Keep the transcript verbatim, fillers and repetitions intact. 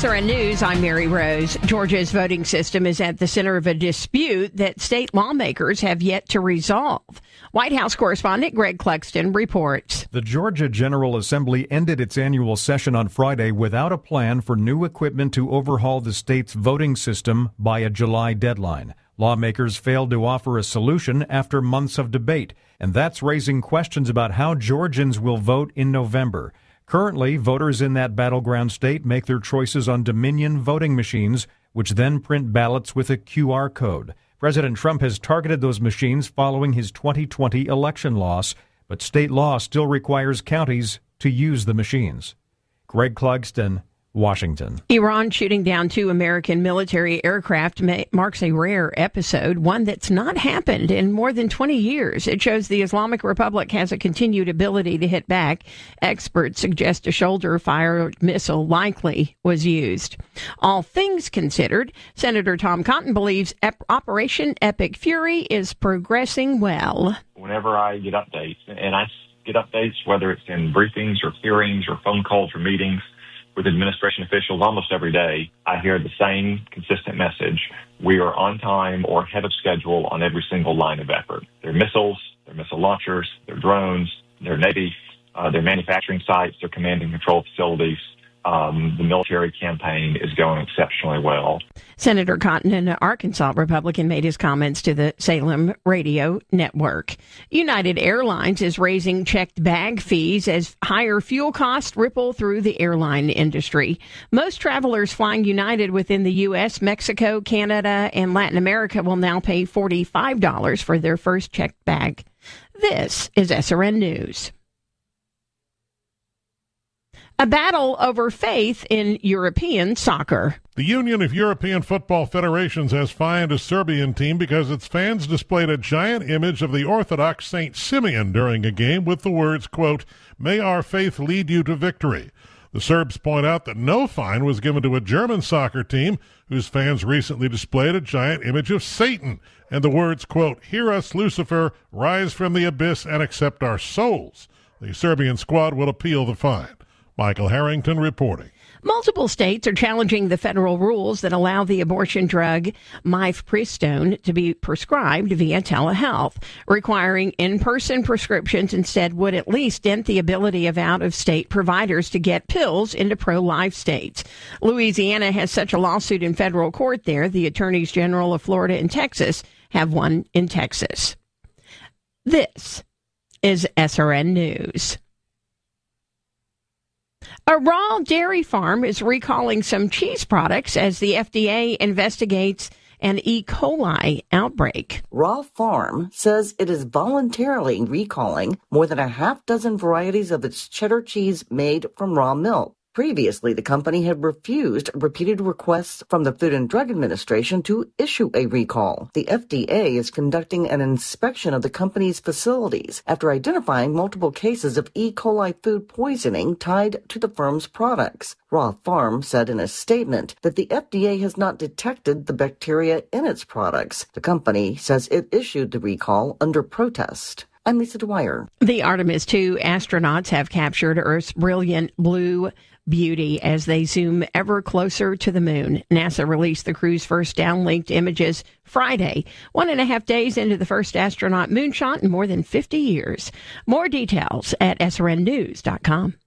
S R N News, I'm Mary Rose. Georgia's voting system is at the center of a dispute that state lawmakers have yet to resolve. White House correspondent Greg Clugston reports. The Georgia General Assembly ended its annual session on Friday without a plan for new equipment to overhaul the state's voting system by a July deadline. Lawmakers failed to offer a solution after months of debate, and that's raising questions about how Georgians will vote in November. Currently, voters in that battleground state make their choices on Dominion voting machines, which then print ballots with a Q R code. President Trump has targeted those machines following his twenty twenty election loss, but state law still requires counties to use the machines. Greg Clugston, Washington. Iran shooting down two American military aircraft ma- marks a rare episode, one that's not happened in more than twenty years. It shows the Islamic Republic has a continued ability to hit back. Experts suggest a shoulder-fired missile likely was used. All things considered, Senator Tom Cotton believes Ep- Operation Epic Fury is progressing well. Whenever I get updates, and I get updates whether it's in briefings or hearings or phone calls or meetings with administration officials almost every day, I hear the same consistent message. We are on time or ahead of schedule on every single line of effort. Their missiles, their missile launchers, their drones, their Navy, uh, their manufacturing sites, their command and control facilities. Um, the military campaign is going exceptionally well. Senator Cotton, an Arkansas Republican, made his comments to the Salem Radio Network. United Airlines is raising checked bag fees as higher fuel costs ripple through the airline industry. Most travelers flying United within the U S, Mexico, Canada, and Latin America will now pay forty-five dollars for their first checked bag. This is S R N News. A battle over faith in European soccer. The Union of European Football Federations has fined a Serbian team because its fans displayed a giant image of the Orthodox Saint Simeon during a game with the words, quote, "May our faith lead you to victory." The Serbs point out that no fine was given to a German soccer team whose fans recently displayed a giant image of Satan and the words, quote, "Hear us, Lucifer, rise from the abyss and accept our souls." The Serbian squad will appeal the fine. Michael Harrington reporting. Multiple states are challenging the federal rules that allow the abortion drug mifepristone to be prescribed via telehealth. Requiring in-person prescriptions instead would at least dent the ability of out-of-state providers to get pills into pro-life states. Louisiana has such a lawsuit in federal court there. The attorneys general of Florida and Texas have one in Texas. This is S R N News. A raw dairy farm is recalling some cheese products as the F D A investigates an E. coli outbreak. Raw Farm says it is voluntarily recalling more than a half dozen varieties of its cheddar cheese made from raw milk. Previously, the company had refused repeated requests from the Food and Drug Administration to issue a recall. The F D A is conducting an inspection of the company's facilities after identifying multiple cases of E. coli food poisoning tied to the firm's products. Raw Farm said in a statement that the F D A has not detected the bacteria in its products. The company says it issued the recall under protest. I'm Lisa Dwyer. The Artemis two astronauts have captured Earth's brilliant blue beauty as they zoom ever closer to the moon. NASA released the crew's first downlinked images Friday, one and a half days into the first astronaut moonshot in more than fifty years. More details at S R N news dot com.